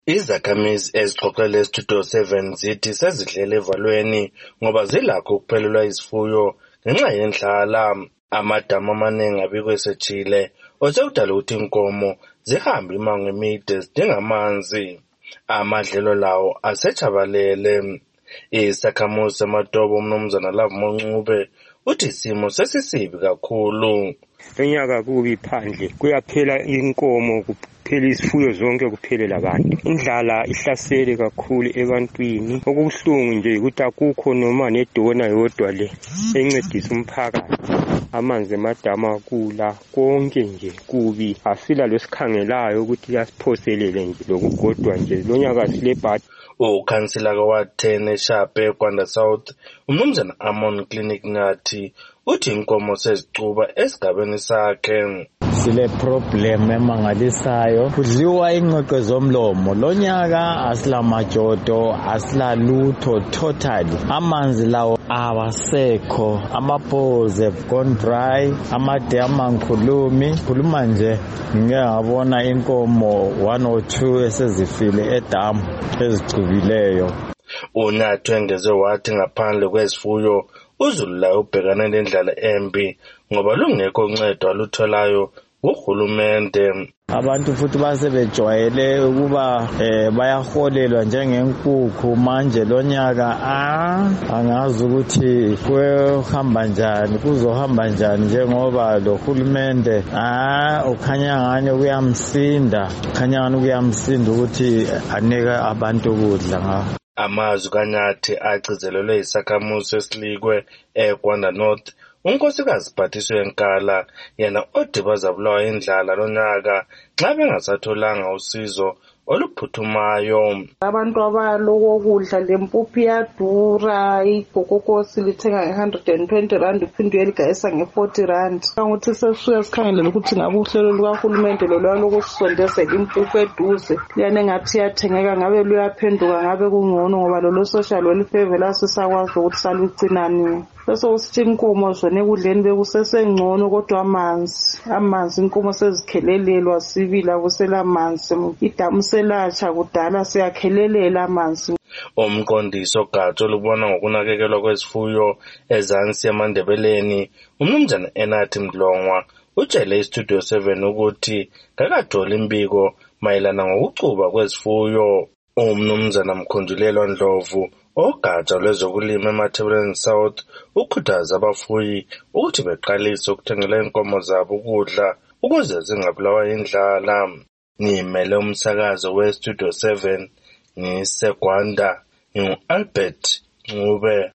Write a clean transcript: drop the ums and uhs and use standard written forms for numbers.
Izakhamizi ezixoxele Studio 7 zithi sezidlele evalweni ngoba zilakho ukuphelelwa izifuyo ngenxa yendlala. Amadamu amaningi abikwe esejile osekudala ukuthi inkomo zihambe imango emide zidinga amanzi. Amadlelo lawo asechabalele. Isakhamuzi seMatobo uMnumzana Love Moncube uthi isimo sesisibi kakhulu. Enyaka kubi phandle kuyaphela inkomo kuphela isifuyo zonke kuphelela abantu. Indlala ihlasele kakhulu ebantwini. Okubuhlungu nje ukuthi akukho noma nedona yodwa le encedisa umphakathi. Amanzi emadama kula konke nje kubi. Asila lesikhangelayo ukuthi yasiphoselele nje lokugodwa nje lonyaka silebhadi. Ukhansila kaWard 10 eShape eGwanda South uMnumzana Amon Clinic ngathi uthi inkomo sezicuba esigabeni sakhe. Sile problem emangalisayo kudliwa ingqeqe zomlomo lonyaka asila majodo asila lutho totally amanzi lawo awasekho amaphoze have gone dry amadam angikhulumi khuluma nje ngiyabona inkomo 1 or 2 esezifile edamu ezicubileyo. Unathi engeze wathi ngaphandle kwezifuyo uZulu la ubhekana nendlala embi ngoba lungekho uncedo alutholayo uhulumende. Abantu futhi basebejwayele ukuba bayaholelwa njengenkukhu manje lonyaka angazi ukuthi kuhamba njani kuzohamba njani njengoba lo hulumende ukhanya ngani kuyamsinda ukuthi anike abantu ukudla ngawo. Amazwi kaNyathi agcizelelwe isakhamuzi esilikwe eGwanda North. Unkosikazi Phathiswe Nkala yena odibaza bulawa indlala lonyaka xa bengasatholanga usizo oluphuthumayo. Abantu abaloko kudla lempuphu iyadura, igogokhosi lithenga nge-120 uphinde uyeligayisa nge-40. Ukuthi sesisuke sikhangelele ukuthi ngabe uhlelo lukahulumende lolwaloko sisondezela impuphu eduze liyane ngathi iyathengeka ngabe luyaphenduka ngabe kungcono ngoba lolo social welfare lasisakwazi ukuthi salugcinani. Sesithi inkomo zona ekudleni bekusesengcono kodwa amanzi inkomo sezikhelelelwa sibila kusela amanzi idamu selatsha kudala siyakhelelela amanzi. Umqondisi ogatsha olubona ngokunakekelwa kwezifuyo ezansi eMandebeleni uMnumzana Enathi Mdlongwa utshele iStudio 7 ukuthi kakathola imbiko mayelana ngokucuba kwezifuyo. UMnumzana Mkhonjulelwa Ndlovu ogatsha lwezokulima eMathebeleni South ukhuthaza abafuyi ukuthi beqalise ukuthengela inkomo zabo ukudla ukuze zingabulawa indlala. Ngimele umsakazo weStudio 7 ngiseGwanda ngingu-Albert Ncube.